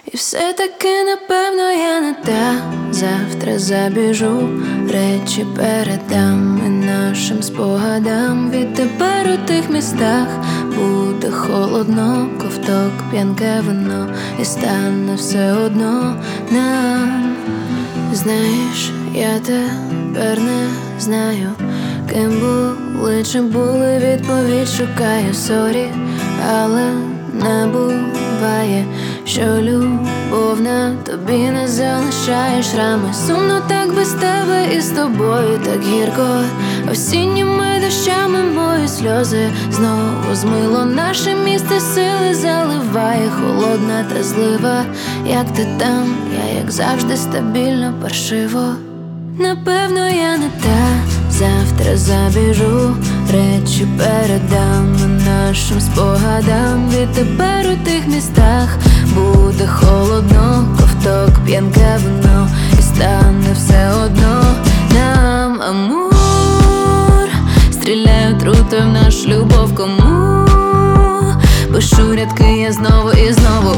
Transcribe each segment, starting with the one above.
І все-таки, напевно, я не та. Завтра забіжу, речі передам, і нашим спогадам. Відтепер у тих містах буде холодно, ковток, п'янке вино, і стане все одно нам. Знаєш, я тепер не знаю, ким були, чи були, відповідь шукаю, сорі, але не буває, що любов на тобі не залишає шрами. Сумно так без тебе, і з тобою так гірко. Осінніми дощами мої сльози знову змило наше місце, сили заливає холодна та злива. Як ти там, я як завжди стабільно паршиво. Напевно, я не та. Завтра забіжу, речі передам, нашим спогадам. Відтепер у тих містах буде холодно, ковток, п'янке вино, і стане все одно нам. Амур, стріляю трутою в нашу любов, кому пишу рядки я знову і знову.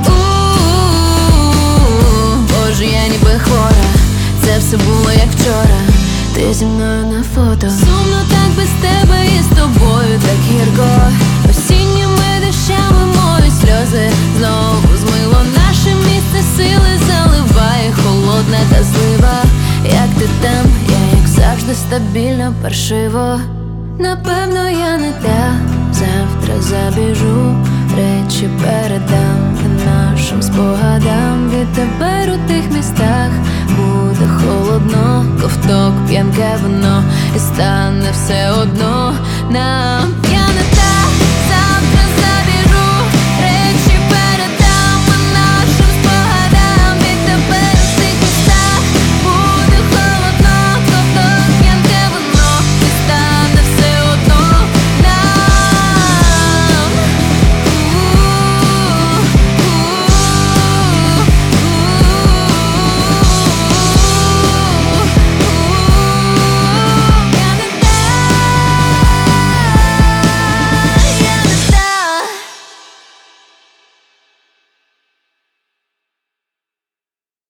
Боже, я ніби хвора, це все було як вчора, ти зі мною на фото. Сумно так без тебе, і з тобою так гірко. Осінніми дощами мої сльози знову змило наше місце, сили заливає холодна та злива. Як ти там, я як завжди стабільно паршиво. Напевно, я не та. Завтра забіжу, речі передам, нашим спогадам. Відтепер у тих містах буде холодно, ковток, п'янке вино, і стане все одно нам.